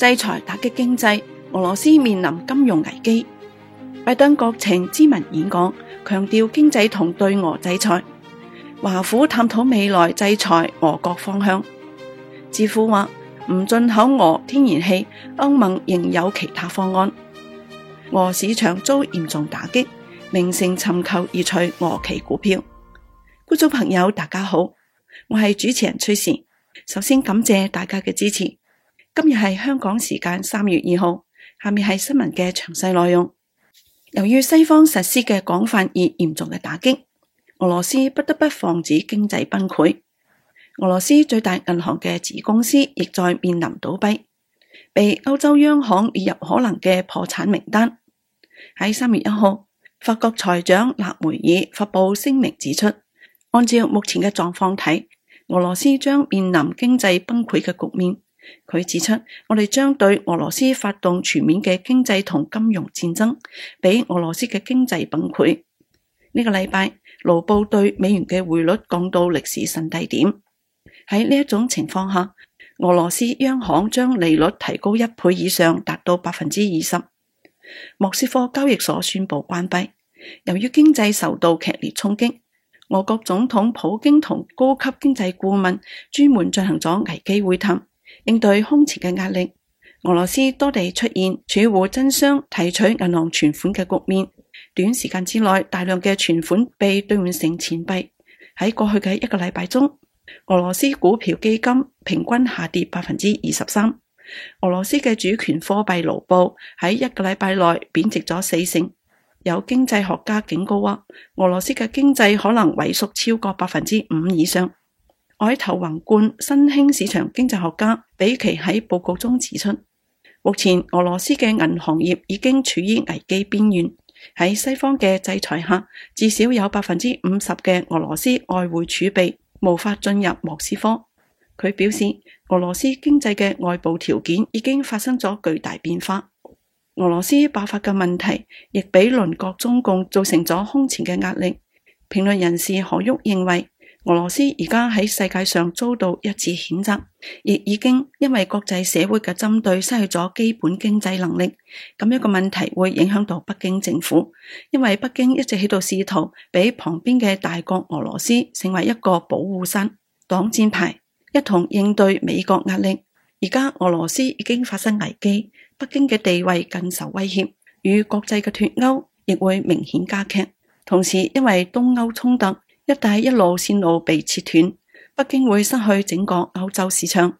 制裁打擊經濟，俄羅斯面臨金融危機。拜登國情咨文演講，強調經濟同對俄制裁。華府探討未來制裁俄國方向。智庫話唔進口俄天然氣，歐盟仍有其他方案。俄市場遭嚴重打擊，名城尋求移除俄企股票。觀眾朋友大家好，我係主持人崔氏，首先感謝大家嘅支持。今日係香港時間3月2號，下面係新聞嘅詳細內容。由於西方實施嘅廣泛而嚴重嘅打擊，俄羅斯不得不防止經濟崩潰。俄羅斯最大銀行嘅子公司亦在面臨倒閉，被歐洲央行列入可能嘅破產名單。喺3月1號，法國財長勒梅爾發布聲明指出，按照目前嘅狀況睇，俄羅斯將面臨經濟崩潰嘅局面。佢指出，我哋將對俄羅斯發動全面嘅經濟同金融戰爭，俾俄羅斯嘅經濟崩潰。呢個禮拜，盧布對美元嘅匯率降到歷史新低點。喺呢一種情況下，俄羅斯央行將利率提高1倍以上，達到20%。莫斯科交易所宣布關閉。由於經濟受到劇烈衝擊，俄國總統普京同高級經濟顧問專門進行咗危機會談，應對空前嘅壓力。俄羅斯多地出現儲戶爭相提取銀行存款嘅局面，短時間之內大量嘅存款被兌換成錢幣。喺過去嘅1個禮拜中，俄羅斯股票基金平均下跌23%。俄羅斯嘅主權貨幣盧布喺1個禮拜內貶值咗4成。有經濟學家警告話，俄羅斯嘅經濟可能萎縮超過5%以上。外頭宏觀新興市場經濟學家比奇喺報告中指出，目前俄羅斯嘅銀行業已經處於危機邊緣。喺西方嘅制裁下，至少有50%嘅俄羅斯外匯儲備無法進入莫斯科。佢表示，俄羅斯經濟嘅外部條件已經發生咗巨大變化。俄羅斯爆發嘅問題亦俾鄰國中共造成咗空前嘅壓力。評論人士何旭認為，俄羅斯而家喺世界上遭到一致譴責，亦已經因為國際社會嘅針對失去咗基本經濟能力。咁樣嘅問題會影響到北京政府，因為北京一直喺度試圖俾旁邊嘅大國俄羅斯成為一個保護傘、擋箭牌，一同應對美國壓力。而家俄羅斯已經發生危機，北京嘅地位更受威脅，與國際嘅脫鈎亦會明顯加劇。同時，因為東歐衝突，一帶一路線路被切斷，北京會失去整個歐洲市場。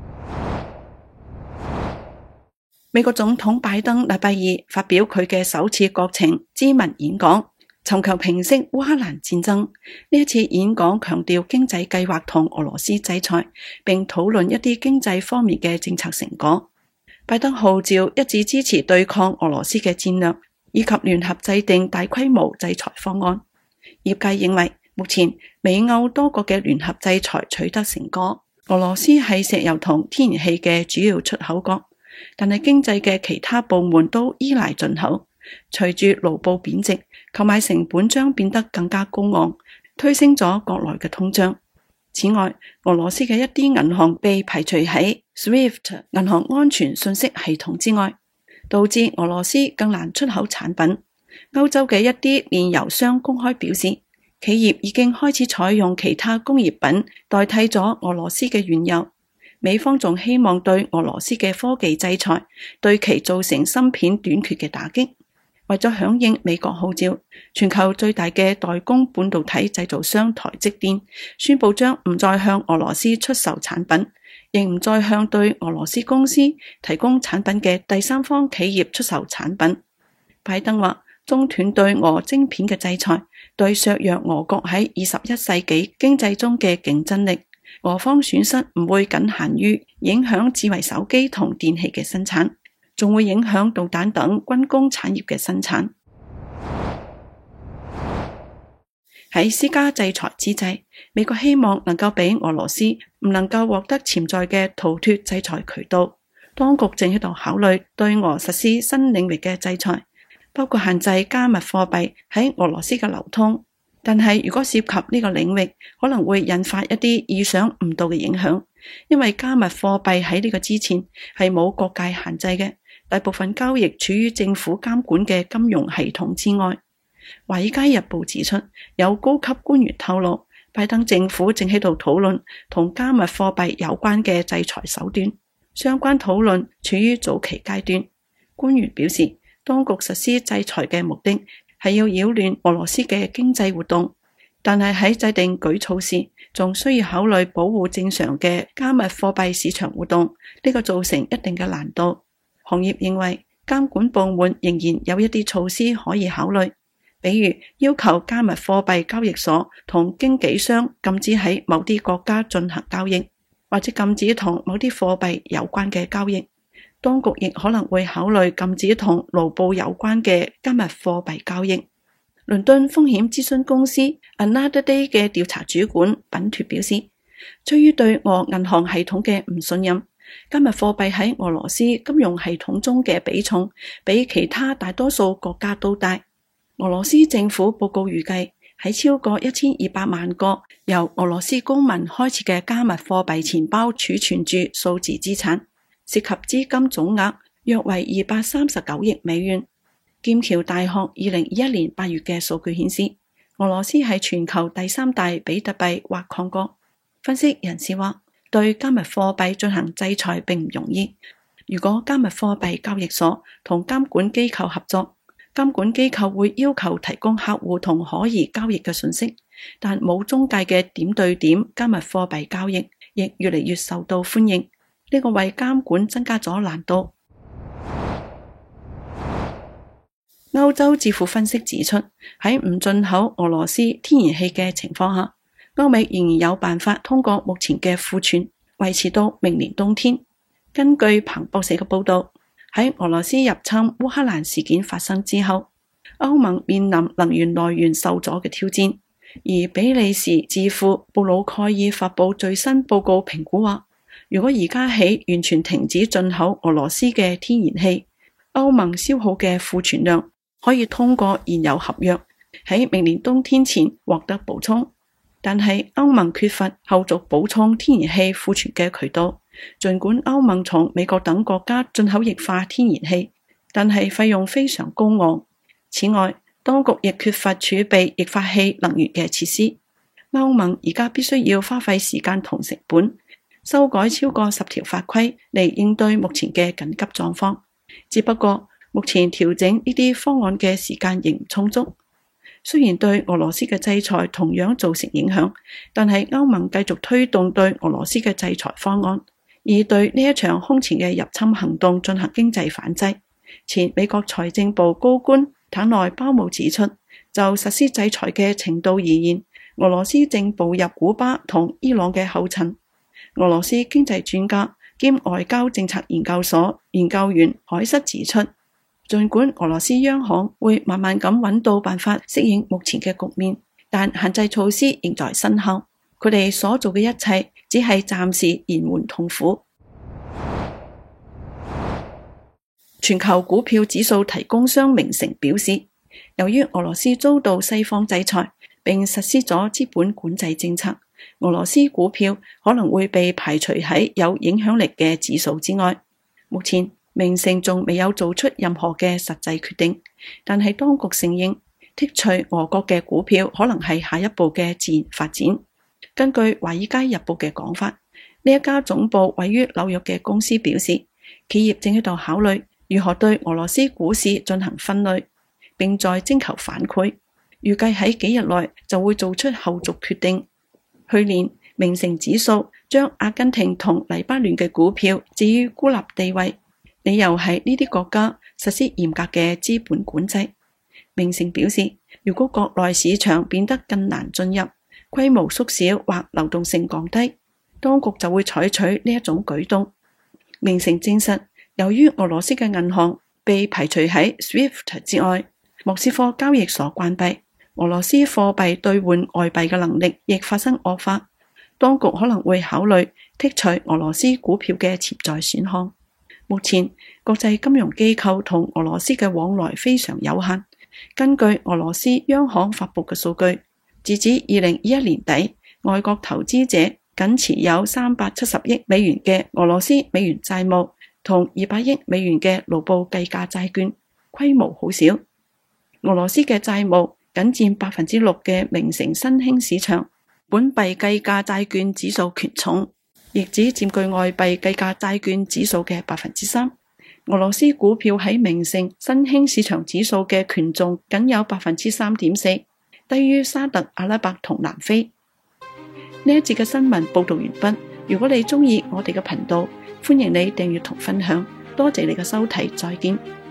美國總統拜登禮拜2發表佢嘅首次國情咨文演講，尋求平息烏克蘭戰爭。呢一次演講強調經濟計劃同俄羅斯制裁，並討論一啲經濟方面嘅政策成果。拜登號召一致支持對抗俄羅斯嘅戰略，以及聯合制定大規模制裁方案。業界認為，目前美歐多國嘅聯合制裁取得成果。俄羅斯係石油同天然氣嘅主要出口國，但係經濟嘅其他部門都依賴進口。隨住盧布貶值，購買成本將變得更加高昂，推升咗國內嘅通脹。此外，俄羅斯嘅一啲銀行被排除喺 SWIFT 銀行安全信息系統之外，導致俄羅斯更難出口產品。歐洲嘅一啲煉油商公開表示，企業已經開始採用其他工業品代替咗俄羅斯嘅原油。美方仲希望對俄羅斯嘅科技制裁，對其造成芯片短缺嘅打擊。為咗響應美國號召，全球最大嘅代工半導體製造商台積電宣布將唔再向俄羅斯出售產品，亦唔再向對俄羅斯公司提供產品嘅第三方企業出售產品。拜登話，中斷對俄晶片嘅制裁，對削弱俄國喺21世紀經濟中嘅競爭力。俄方損失唔會僅限於影響智慧手機同電器嘅生產，仲會影響導彈等軍工產業嘅生產。喺施加制裁之際，美國希望能夠俾俄羅斯唔能夠獲得潛在嘅逃脫制裁渠道。當局正喺度考慮對俄實施新領域嘅制裁，包括限制加密貨幣喺俄羅斯嘅流通。但係如果涉及呢個領域，可能會引發一啲意想唔到嘅影響， 因為加密貨幣喺呢個之前係冇國界限制嘅，大部分交易處於政府監管嘅金融系統之外。華爾街日報指出，有高級官員透露，拜登政府正喺度討論同加密貨幣有關嘅制裁手段，相關討論處於早期階段。官員表示，當局實施制裁嘅目的係要擾亂俄羅斯嘅經濟活動，但係喺制定舉措時，仲需要考慮保護正常嘅加密貨幣市場活動，呢個造成一定嘅難度。行業認為監管部門仍然有一啲措施可以考慮，比如要求加密貨幣交易所同經紀商禁止喺某啲國家進行交易，或者禁止同某啲貨幣有關嘅交易。當局亦可能會考慮禁止同盧布有關嘅加密貨幣交易。倫敦風險諮詢公司 Another Day 嘅調查主管品脫表示，出於對俄銀行系統嘅唔信任，加密貨幣喺俄羅斯金融系統中嘅比重比其他大多數國家都大。俄羅斯政府報告預計，喺超過1200萬個由俄羅斯公民開設嘅加密貨幣錢包儲存住數字資產，涉及資金總額約為239億美元。劍橋大學2021年8月嘅數據顯示，俄羅斯係全球第3大比特幣挖礦國。分析人士話，對加密貨幣進行制裁並唔容易。如果加密貨幣交易所同監管機構合作，監管機構會要求提供客戶同可疑交易嘅信息，但冇中介嘅點對點加密貨幣交易亦越嚟越受到歡迎。呢個為監管增加咗難度。歐洲智庫分析指出，喺唔進口俄羅斯天然氣嘅情況下，歐美仍然有辦法通過目前嘅庫存維持到明年冬天。根據彭博社嘅報道，喺俄羅斯入侵烏克蘭事件發生之後，歐盟面臨能源來源受阻嘅挑戰。而比利時智庫布魯蓋爾發布最新報告評估話，如果而家起完全停止進口俄羅斯嘅天然氣，歐盟消耗嘅庫存量可以通過現有合約喺明年冬天前獲得補充，但係歐盟缺乏後續補充天然氣庫存嘅渠道。儘管歐盟從美國等國家進口液化天然氣，但係費用非常高昂。此外，當局亦缺乏儲備液化氣能源嘅設施。歐盟而家必須要花費時間同成本，修改超過10條法規嚟應對目前嘅緊急狀況。只不過目前調整呢啲方案嘅時間仍唔充足。雖然對俄羅斯嘅制裁同樣造成影響，但係歐盟繼續推動對俄羅斯嘅制裁方案，以對呢一場空前嘅入侵行動進行經濟反制。前美國財政部高官坦內鮑姆指出，就實施制裁嘅程度而言，俄羅斯正步入古巴同伊朗嘅後塵。俄羅斯經濟專家兼外交政策研究所研究員海瑟指出，儘管俄羅斯央行會慢慢咁揾到辦法適應目前嘅局面，但限制措施仍在生效。佢哋所做嘅一切只係暫時延緩痛苦。全球股票指數提供商明晟表示，由於俄羅斯遭到西方制裁並實施咗資本管制政策，俄羅斯股票可能會被排除喺有影響力嘅指數之外。目前明晟仲未有做出任何嘅實際決定，但係當局承認剔除俄國嘅股票可能係下一步嘅自然發展。根據華爾街日報嘅講法，呢一家總部位於紐約嘅公司表示，企業正喺度考慮如何對俄羅斯股市進行分類，並在徵求反饋，預計喺幾日內就會做出後續決定。去年明晟指數將阿根廷同黎巴嫩嘅股票置於孤立地位，理由係呢啲國家實施嚴格嘅資本管制。明晟表示，如果國內市場變得更難進入，規模縮小或流動性降低，當局就會採取呢一種舉動。明晟證實，由於俄羅斯嘅銀行被排除喺 SWIFT 之外，莫斯科交易所關閉，俄羅斯貨幣兌換外幣嘅能力亦發生惡化，當局可能會考慮剔除俄羅斯股票嘅潛在選項。目前國際金融機構同俄羅斯嘅往來非常有限。根據俄羅斯央行發布嘅數據，截至2021年底，外國投資者僅持有370億美元嘅俄羅斯美元債務同200億美元嘅盧布計價債券，規模好小。俄羅斯嘅債務僅佔6%嘅名成新興市場本幣計價債券指數權重，亦只佔據外幣計價債券指數嘅3%。俄羅斯股票喺名成新興市場指數嘅權重僅有3.4%，低於沙特阿拉伯同南非。呢一節嘅新聞報道完畢。如果你鍾意我哋嘅頻道，歡迎你訂閱同分享。多謝你嘅收睇，再見。